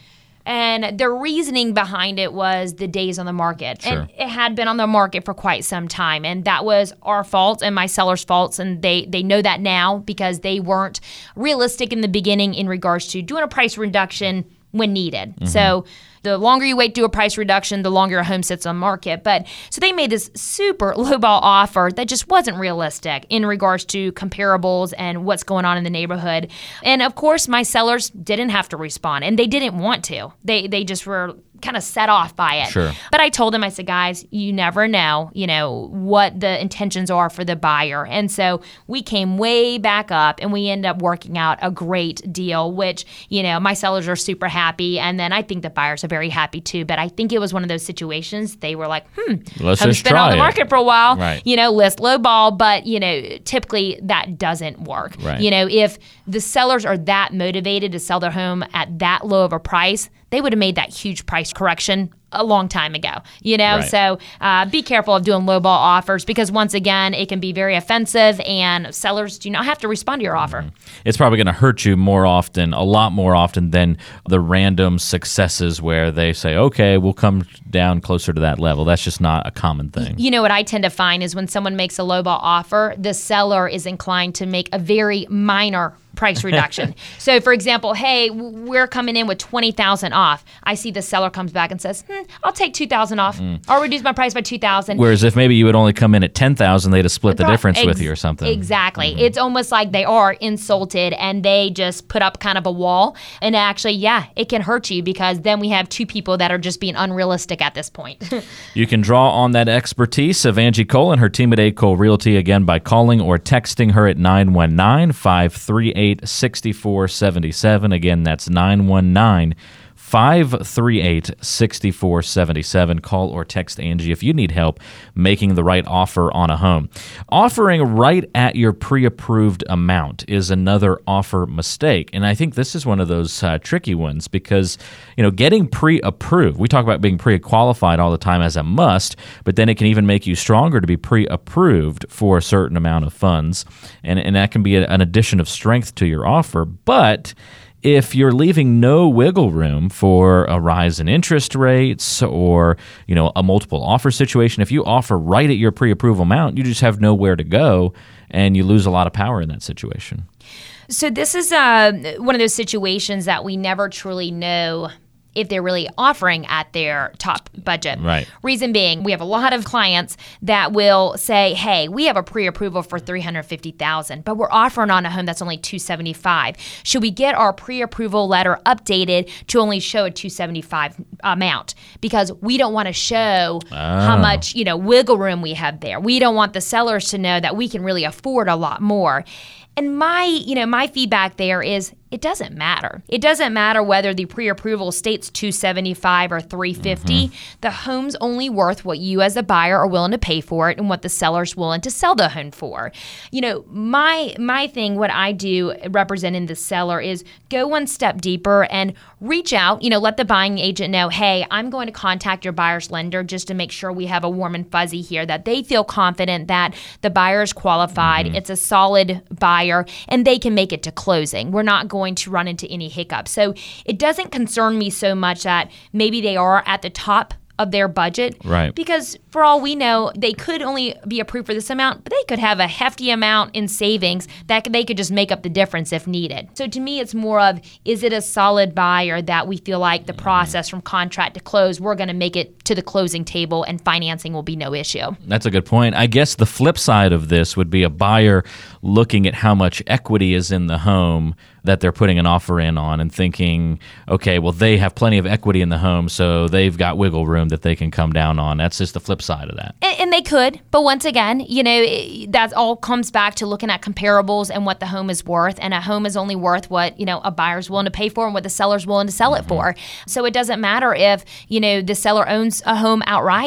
And the reasoning behind it was the days on the market. Sure. And it had been on the market for quite some time. And that was our fault and my seller's faults. And they, they know that now because they weren't realistic in the beginning in regards to doing a price reduction when needed. Mm-hmm. So the longer you wait to do a price reduction, the longer a home sits on market. But so they made this super lowball offer that just wasn't realistic in regards to comparables and what's going on in the neighborhood. And of course, my sellers didn't have to respond, and they didn't want to. They they just were kind of set off by it. Sure. But I told them, I said, guys, you never know, you know, what the intentions are for the buyer. And so we came way back up and we ended up working out a great deal, which, you know, my sellers are super happy. And then I think the buyers are very happy too. But I think it was one of those situations they were like, hmm, let's home's just been try on the it. market for a while, Right. you know, list low ball. But, you know, typically that doesn't work. Right. You know, if the sellers are that motivated to sell their home at that low of a price, they would have made that huge price correction a long time ago, you know? Right. So uh, be careful of doing lowball offers because once again, it can be very offensive and sellers do not have to respond to your offer. It's probably going to hurt you more often, a lot more often than the random successes where they say, okay, we'll come down closer to that level. That's just not a common thing. You know what I tend to find is when someone makes a lowball offer, the seller is inclined to make a very minor price reduction. So for example, hey, we're coming in with twenty thousand off. I see the seller comes back and says, hmm, I'll take two thousand off. Mm. I'll reduce my price by two thousand. Whereas if maybe you would only come in at ten thousand, they'd have split the Pro- difference ex- with you or something. Exactly. Mm-hmm. It's almost like they are insulted and they just put up kind of a wall. And actually, yeah, it can hurt you because then we have two people that are just being unrealistic at this point. You can draw on that expertise of Angie Cole and her team at A. Cole Realty again by calling or texting her at nine one nine, five three eight, six four seven seven. Again, that's nine one nine, five three eight, six four seven seven. Call or text Angie if you need help making the right offer on a home. Offering right at your pre-approved amount is another offer mistake. And I think this is one of those uh, tricky ones because, you know, getting pre-approved, we talk about being pre-qualified all the time as a must, but then it can even make you stronger to be pre-approved for a certain amount of funds. And, and that can be a, an addition of strength to your offer. But if you're leaving no wiggle room for a rise in interest rates or, you know, a multiple offer situation, if you offer right at your pre-approval amount, you just have nowhere to go and you lose a lot of power in that situation. So this is uh, one of those situations that we never truly know if they're really offering at their top budget. Right. Reason being, we have a lot of clients that will say, hey, we have a pre-approval for three hundred fifty thousand dollars, but we're offering on a home that's only two hundred seventy-five thousand dollars. Should we get our pre-approval letter updated to only show a two hundred seventy-five thousand dollars amount? Because we don't want to show oh. how much, you know, wiggle room we have there. We don't want the sellers to know that we can really afford a lot more. And my, you know, my feedback there is it doesn't matter. It doesn't matter whether the pre-approval states two hundred seventy-five or three hundred fifty. Mm-hmm. The home's only worth what you as a buyer are willing to pay for it and what the seller's willing to sell the home for. You know, my my thing, what I do representing the seller is go one step deeper and reach out, you know, let the buying agent know, hey, I'm going to contact your buyer's lender just to make sure we have a warm and fuzzy here, that they feel confident that the buyer is qualified, mm-hmm. it's a solid buyer, and they can make it to closing. We're not going to run into any hiccups. So it doesn't concern me so much that maybe they are at the top of their budget. Right. Because for all we know, they could only be approved for this amount, but they could have a hefty amount in savings that they could just make up the difference if needed. So to me, it's more of, is it a solid buyer that we feel like the process from contract to close, we're going to make it to the closing table and financing will be no issue. That's a good point. I guess the flip side of this would be a buyer looking at how much equity is in the home that they're putting an offer in on and thinking, okay, well, they have plenty of equity in the home, so they've got wiggle room that they can come down on. That's just the flip side of that. And, and they could, but once again, you know, that all comes back to looking at comparables and what the home is worth. And a home is only worth what, you know, a buyer's willing to pay for and what the seller's willing to sell it mm-hmm. for. So it doesn't matter if, you know, the seller owns a home outright.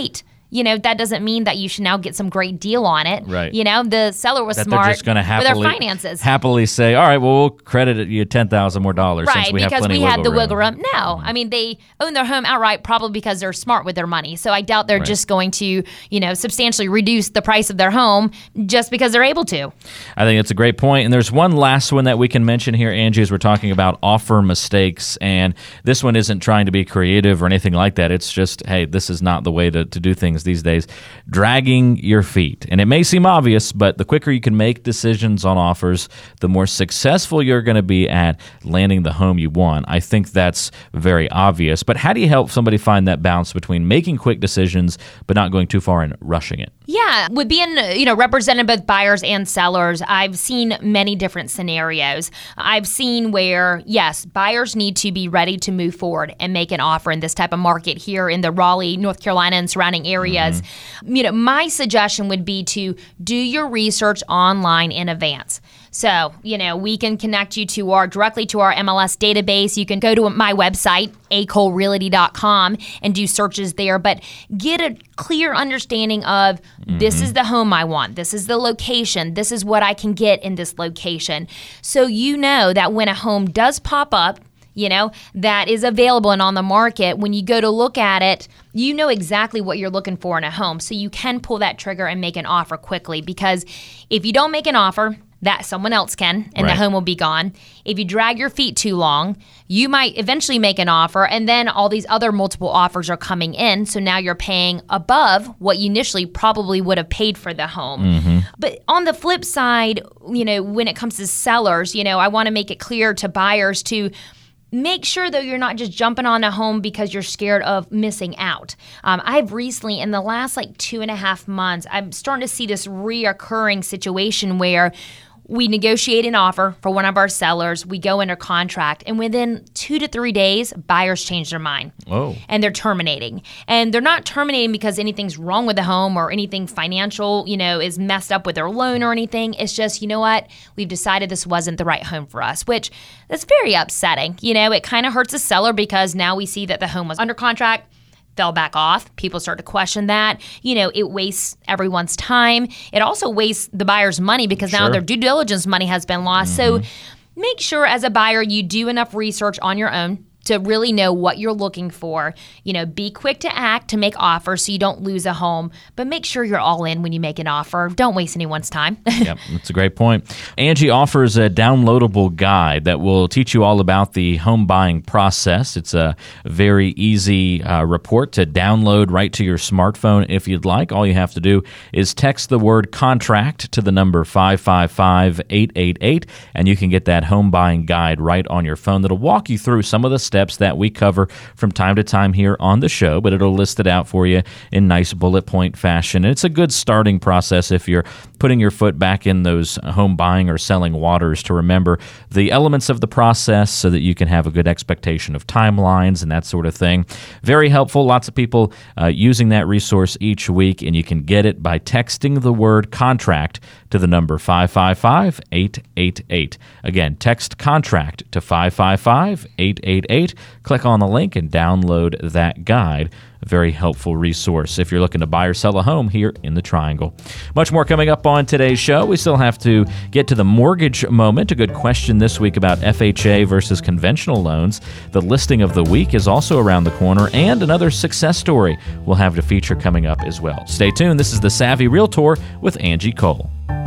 you know, that doesn't mean that you should now get some great deal on it. Right. You know, the seller was that smart they're just gonna happily, with their finances. happily say, all right, well, we'll credit you ten thousand more dollars right, since we have because plenty we of had wiggle the room. wiggle room. No, Mm-hmm. I mean, they own their home outright probably because they're smart with their money. So I doubt they're Right. just going to, you know, substantially reduce the price of their home just because they're able to. I think it's a great point. And there's one last one that we can mention here, Angie, as we're talking about offer mistakes. And this one isn't trying to be creative or anything like that. It's just, hey, this is not the way to, to do things these days. Dragging your feet. And it may seem obvious, but the quicker you can make decisions on offers, the more successful you're going to be at landing the home you want. I think that's very obvious. But how do you help somebody find that balance between making quick decisions but not going too far and rushing it? Yeah, with being, you know, represented both buyers and sellers, I've seen many different scenarios. I've seen where, yes, buyers need to be ready to move forward and make an offer in this type of market here in the Raleigh, North Carolina, and surrounding areas. Mm-hmm. You know, my suggestion would be to do your research online in advance. So, you know, we can connect you to our directly to our M L S database. You can go to my website, a cole realty dot com, and do searches there. But get a clear understanding of mm-hmm. this is the home I want. This is the location. This is what I can get in this location. So you know that when a home does pop up, you know, that is available and on the market, when you go to look at it, you know exactly what you're looking for in a home. So you can pull that trigger and make an offer quickly, because if you don't make an offer, that someone else can, and right. the home will be gone. If you drag your feet too long, you might eventually make an offer, and then all these other multiple offers are coming in, so now you're paying above what you initially probably would have paid for the home. Mm-hmm. But on the flip side, you know, when it comes to sellers, you know, I want to make it clear to buyers to make sure, though, you're not just jumping on a home because you're scared of missing out. Um, I've recently, in the last like two and a half months, I'm starting to see this reoccurring situation where we negotiate an offer for one of our sellers, we go under contract, and within two to three days, buyers change their mind. Oh. And they're terminating. And they're not terminating because anything's wrong with the home or anything financial, you know, is messed up with their loan or anything. It's just, you know what, we've decided this wasn't the right home for us, which that's very upsetting. You know, it kind of hurts the seller because now we see that the home was under contract, fell back off. People start to question that. You know, it wastes everyone's time. It also wastes the buyer's money because Sure. now their due diligence money has been lost. Mm-hmm. So make sure as a buyer you do enough research on your own to really know what you're looking for. You know, be quick to act to make offers so you don't lose a home, but make sure you're all in when you make an offer. Don't waste anyone's time. Yep, that's a great point. Angie offers a downloadable guide that will teach you all about the home buying process. It's a very easy uh, report to download right to your smartphone if you'd like. All you have to do is text the word contract to the number five five five, eight eight eight, and you can get that home buying guide right on your phone that'll walk you through some of the steps that we cover from time to time here on the show, but it'll list it out for you in nice bullet point fashion. And it's a good starting process if you're putting your foot back in those home buying or selling waters, to remember the elements of the process so that you can have a good expectation of timelines and that sort of thing. Very helpful. Lots of people uh, using that resource each week, and you can get it by texting the word contract to the number five five five, eight eight eight. Again, text contract to five five five, eight eight eight. Click on the link and download that guide. A very helpful resource if you're looking to buy or sell a home here in the Triangle. Much more coming up on today's show. We still have to get to the mortgage moment. A good question this week about F H A versus conventional loans. The listing of the week is also around the corner, and another success story we'll have to feature coming up as well. Stay tuned. This is the Savvy Realtor with Angie Cole.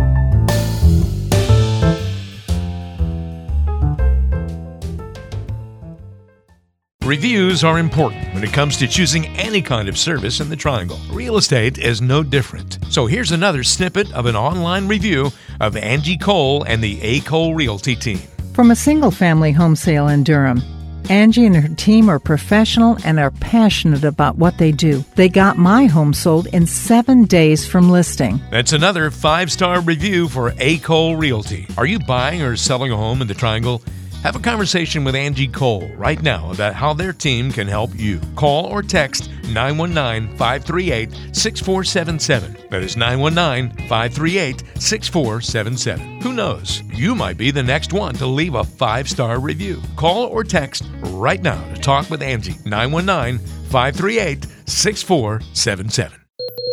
Reviews are important when it comes to choosing any kind of service in the Triangle. Real estate is no different. So here's another snippet of an online review of Angie Cole and the A. Cole Realty team. From a single-family home sale in Durham, Angie and her team are professional and are passionate about what they do. They got my home sold in seven days from listing. That's another five-star review for A. Cole Realty. Are you buying or selling a home in the Triangle? Have a conversation with Angie Cole right now about how their team can help you. Call or text nine one nine, five three eight, six four seven seven. That is nine one nine, five three eight, six four seven seven. Who knows? You might be the next one to leave a five-star review. Call or text right now to talk with Angie. nine one nine, five three eight, six four seven seven.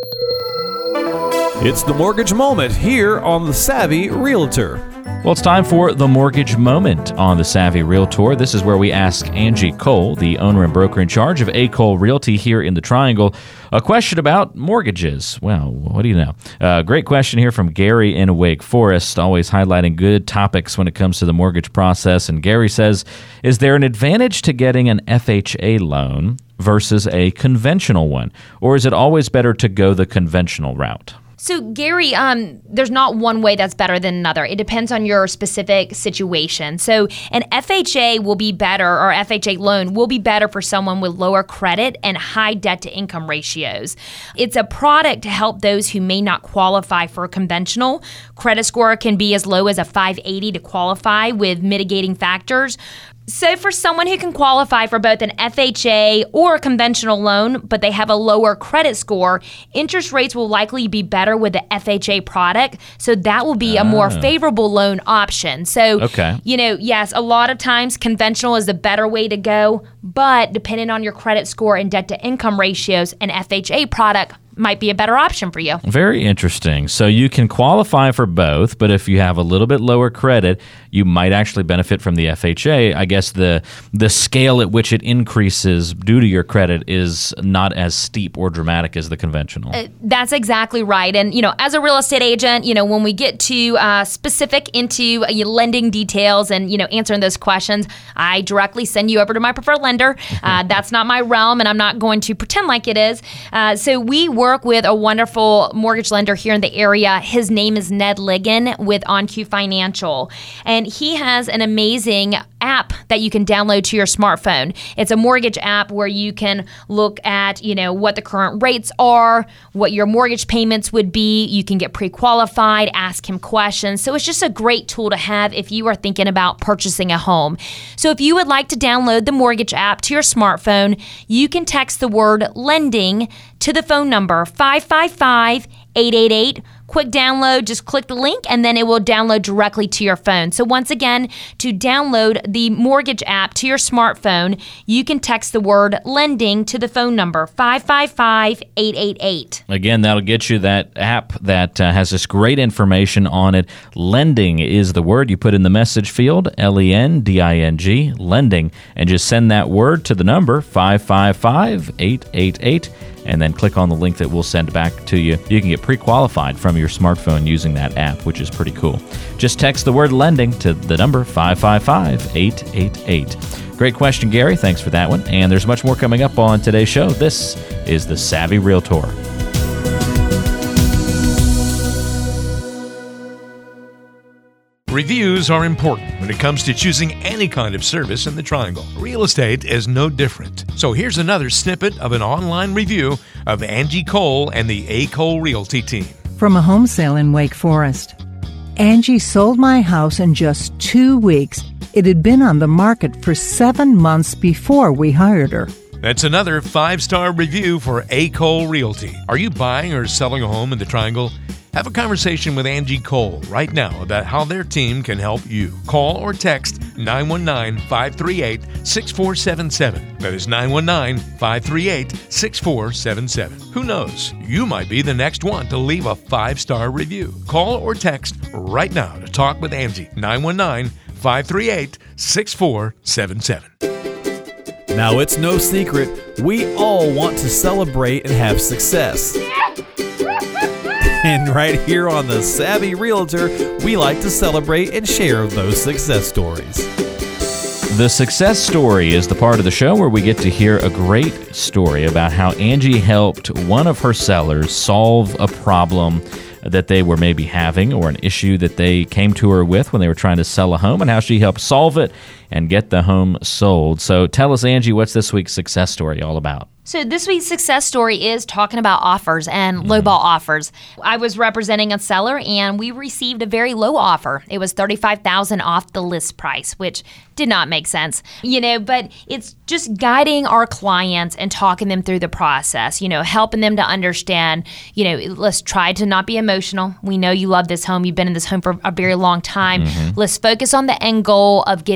It's the mortgage moment here on the Savvy Realtor. Well, it's time for the mortgage moment on the Savvy Realtor. This is where we ask Angie Cole, the owner and broker in charge of A. Cole Realty here in the Triangle, a question about mortgages. Well, what do you know? Uh, great question here from Gary in Wake Forest, always highlighting good topics when it comes to the mortgage process. And Gary says, is there an advantage to getting an F H A loan versus a conventional one? Or is it always better to go the conventional route? So, Gary, um, there's not one way that's better than another. It depends on your specific situation. So, an F H A will be better, or F H A loan will be better for someone with lower credit and high debt-to-income ratios. It's a product to help those who may not qualify for a conventional. Credit score can be as low as a five eighty to qualify with mitigating factors. So for someone who can qualify for both an F H A or a conventional loan, but they have a lower credit score, interest rates will likely be better with the F H A product. So that will be a more favorable loan option. So, okay. you know, yes, a lot of times conventional is the better way to go, but depending on your credit score and debt to income ratios, an F H A product might be a better option for you. Very interesting. So you can qualify for both, but if you have a little bit lower credit, you might actually benefit from the F H A. I guess the the scale at which it increases due to your credit is not as steep or dramatic as the conventional. Uh, that's exactly right. And, you know, as a real estate agent, you know, when we get to uh, specific into uh, lending details and, you know, answering those questions, I directly send you over to my preferred lender. Uh, that's not my realm, and I'm not going to pretend like it is. Uh, so we work with a wonderful mortgage lender here in the area. His name is Ned Ligon with On Q Financial. And he has an amazing app that you can download to your smartphone. It's a mortgage app where you can look at, you know, what the current rates are, what your mortgage payments would be. You can get pre-qualified, ask him questions. So it's just a great tool to have if you are thinking about purchasing a home. So if you would like to download the mortgage app to your smartphone, you can text the word lending to the phone number five five five, eight eight eight. Quick download, just click the link and then it will download directly to your phone. So once again, to download the mortgage app to your smartphone, you can text the word lending to the phone number five five five, eight eight eight. Again, that'll get you that app that uh, has this great information on it. Lending is the word. You put in the message field, L E N D I N G, lending, and just send that word to the number five five five, eight eight eight. And then click on the link that we'll send back to you. You can get pre-qualified from your smartphone using that app, which is pretty cool. Just text the word lending to the number five five five, eight eight eight. Great question, Gary. Thanks for that one. And there's much more coming up on today's show. This is the Savvy Realtor. Reviews are important when it comes to choosing any kind of service in the Triangle. Real estate is no different. So here's another snippet of an online review of Angie Cole and the A. Cole Realty team. From a home sale in Wake Forest. Angie sold my house in just two weeks. It had been on the market for seven months before we hired her. That's another five-star review for A. Cole Realty. Are you buying or selling a home in the Triangle? Have a conversation with Angie Cole right now about how their team can help you. Call or text nine one nine, five three eight, six four seven seven. That is nine one nine, five three eight, six four seven seven. Who knows? You might be the next one to leave a five-star review. Call or text right now to talk with Angie. nine one nine, five three eight, six four seven seven. Now, it's no secret, we all want to celebrate and have success. And right here on the Savvy Realtor, we like to celebrate and share those success stories. The success story is the part of the show where we get to hear a great story about how Angie helped one of her sellers solve a problem that they were maybe having or an issue that they came to her with when they were trying to sell a home, and how she helped solve it and get the home sold. So tell us, Angie, what's this week's success story all about? So this week's success story is talking about offers and lowball offers. I was representing a seller and we received a very low offer. It was thirty-five thousand dollars off the list price, which did not make sense, you know, but it's just guiding our clients and talking them through the process, you know, helping them to understand, you know, let's try to not be emotional. We know you love this home. You've been in this home for a very long time. Mm-hmm. Let's focus on the end goal of getting under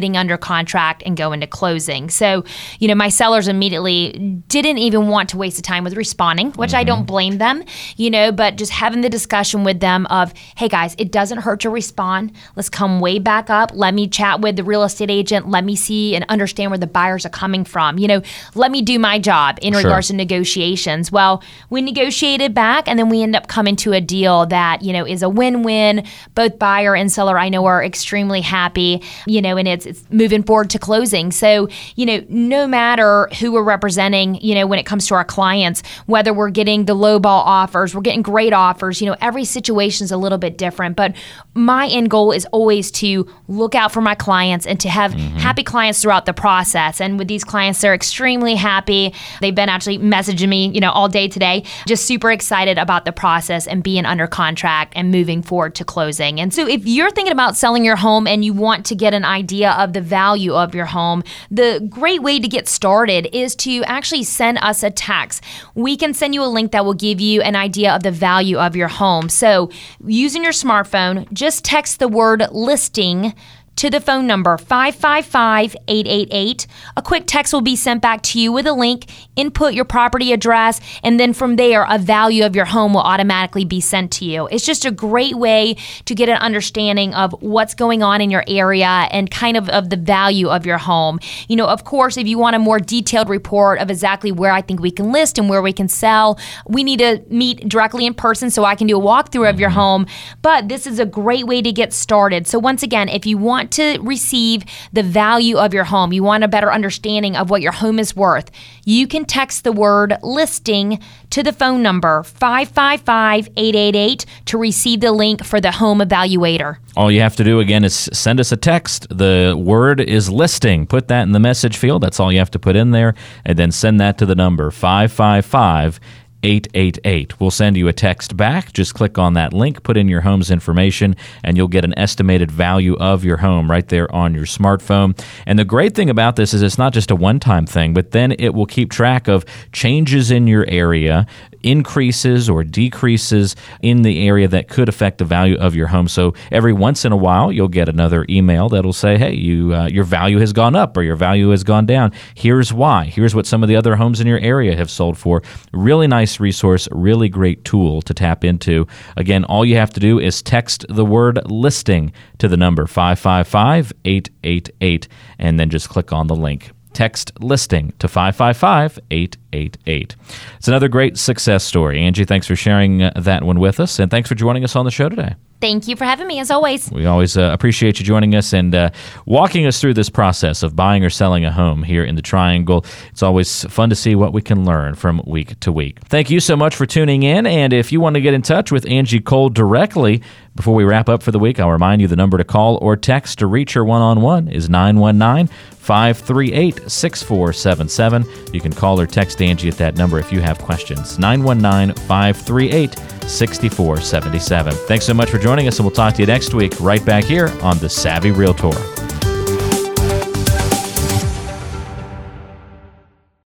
contract and go into closing. So, you know, my sellers immediately didn't even want to waste the time with responding, which mm-hmm. I don't blame them, you know, but just having the discussion with them of, hey guys, it doesn't hurt to respond. Let's come way back up. Let me chat with the real estate agent. Let me see and understand where the buyers are coming from. You know, let me do my job in sure. regards to negotiations. Well, we negotiated back and then we end up coming to a deal that, you know, is a win-win. Both buyer and seller I know are extremely happy, you know, and it's, it's moving forward to closing. So, you know, no matter who we're representing, you know, when it comes to our clients, whether we're getting the lowball offers, we're getting great offers, you know, every situation is a little bit different. But my end goal is always to look out for my clients and to have mm-hmm. happy clients throughout the process. And with these clients, they're extremely happy. They've been actually messaging me, you know, all day today, just super excited about the process and being under contract and moving forward to closing. And so if you're thinking about selling your home and you want to get an idea of the value of your home, the great way to get started is to actually send us a text. We can send you a link that will give you an idea of the value of your home. So using your smartphone, just text the word listing to the phone number five five five, eight eight eight. A quick text will be sent back to you with a link. Input your property address, and then from there, a value of your home will automatically be sent to you. It's just a great way to get an understanding of what's going on in your area and kind of of the value of your home. You know, of course, if you want a more detailed report of exactly where I think we can list and where we can sell, we need to meet directly in person so I can do a walkthrough of your home. But this is a great way to get started. So once again, if you want to receive the value of your home, you want a better understanding of what your home is worth, you can text the word listing to the phone number five five five, eight eight eight to receive the link for the home evaluator. All you have to do, again, is send us a text. The word is listing. Put that in the message field. That's all you have to put in there. And then send that to the number five five five, eight eight eight. We'll send you a text back. Just click on that link, put in your home's information, and you'll get an estimated value of your home right there on your smartphone. And the great thing about this is it's not just a one-time thing, but then it will keep track of changes in your area, increases or decreases in the area that could affect the value of your home. So every once in a while, you'll get another email that'll say, hey, you uh, your value has gone up or your value has gone down. Here's why. Here's what some of the other homes in your area have sold for. Really nice resource, really great tool to tap into. Again, all you have to do is text the word listing to the number five five five, eight eight eight and then just click on the link. Text listing to five five five, eight eight eight. It's another great success story. Angie, thanks for sharing uh, that one with us, and thanks for joining us on the show today. Thank you for having me, as always. We always uh, appreciate you joining us and uh, walking us through this process of buying or selling a home here in the Triangle. It's always fun to see what we can learn from week to week. Thank you so much for tuning in, and if you want to get in touch with Angie Cole directly, before we wrap up for the week, I'll remind you the number to call or text to reach her one-on-one is nine one nine, five three eight, six four seven seven. You can call or text Angie at that number if you have questions. nine one nine, five three eight, six four seven seven. Thanks so much for joining us, and we'll talk to you next week right back here on The Savvy Realtor.